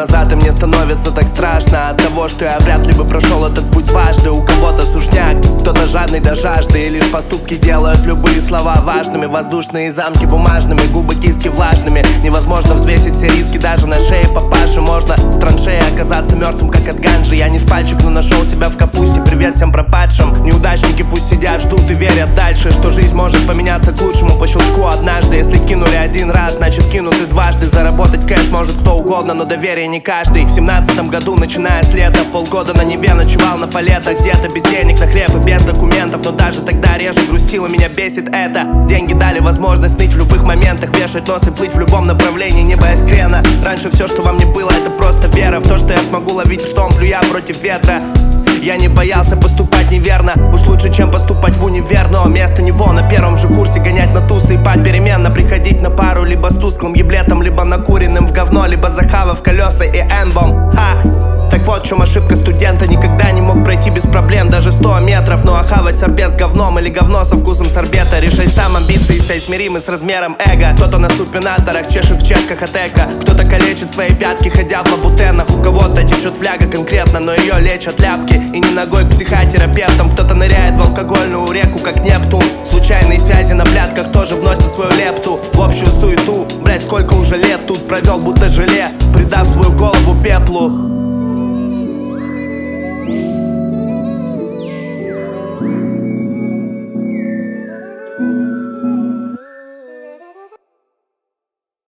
назад, и мне становится так страшно от того, что я вряд ли бы прошел этот путь дважды. У кого-то сушняк, кто-то жадный до жажды, и лишь поступки делают любые слова важными. Воздушные замки бумажными, губы киски влажными. Невозможно взвесить все риски даже на шее папаши. Можно в траншее оказаться мертвым, как от ганджи. Я не с пальчик, но нашел себя в капусте. Привет всем пропадшим. Неудачники пусть сидят, ждут и верят дальше, что жизнь может поменяться к лучшему по щелчку однажды. Если кинули один раз, значит кинут и дважды. Заработать кэш может кто угодно, но доверие не каждый. В 17-м году, начиная с лета, полгода на Неве ночевал на палетах. Где-то без денег на хлеб и без документов, но даже тогда реже грустил, и меня бесит это. Деньги дали возможность ныть в любых моментах, вешать нос и плыть в любом направлении, не боясь крена. Раньше все, что во мне было, это просто вера в то, что я смогу ловить ртом, плюя против ветра. Я не боялся поступать неверно, уж лучше, чем поступать в универ. Но вместо него на первом же курсе гонять на тусы и попеременно приходить на пару либо с тусклым еблетом, либо накуренным в говно, либо захавав колеса и энбом. Так вот в чем ошибка студента. Никогда не мог пройти без проблем даже 100 метров. Ну а хавать сорбет с говном или говно со вкусом сорбета, решай сам, амбиции соизмеримы с размером эго. Кто-то на супинаторах чешет в чешках от эко, кто-то калечит свои пятки, ходя в лабутенах. У кого-то течет фляга конкретно, но ее лечат ляпки. И не ногой к психотерапевтам. Кто-то ныряет в алкогольную реку, как Нептун. Случайные связи на плятках тоже вносят свою лепту в общую суету. Блять, сколько уже лет тут провел, будто желе, придав свою голову пеплу.